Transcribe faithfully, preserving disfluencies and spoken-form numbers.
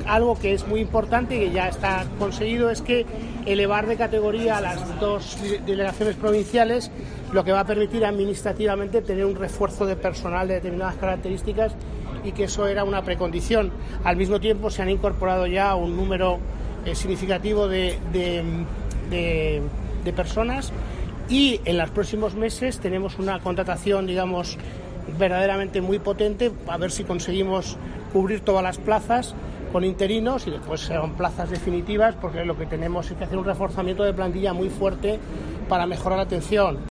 algo que es muy importante y que ya está conseguido es que elevar de categoría a las dos delegaciones provinciales, lo que va a permitir administrativamente tener un refuerzo de personal de determinadas características, y que eso era una precondición. Al mismo tiempo se han incorporado ya un número eh, significativo de, de, de, de personas, y en los próximos meses tenemos una contratación, digamos, verdaderamente muy potente, a ver si conseguimos cubrir todas las plazas con interinos y después serán plazas definitivas, porque lo que tenemos es que hacer un reforzamiento de plantilla muy fuerte para mejorar la atención.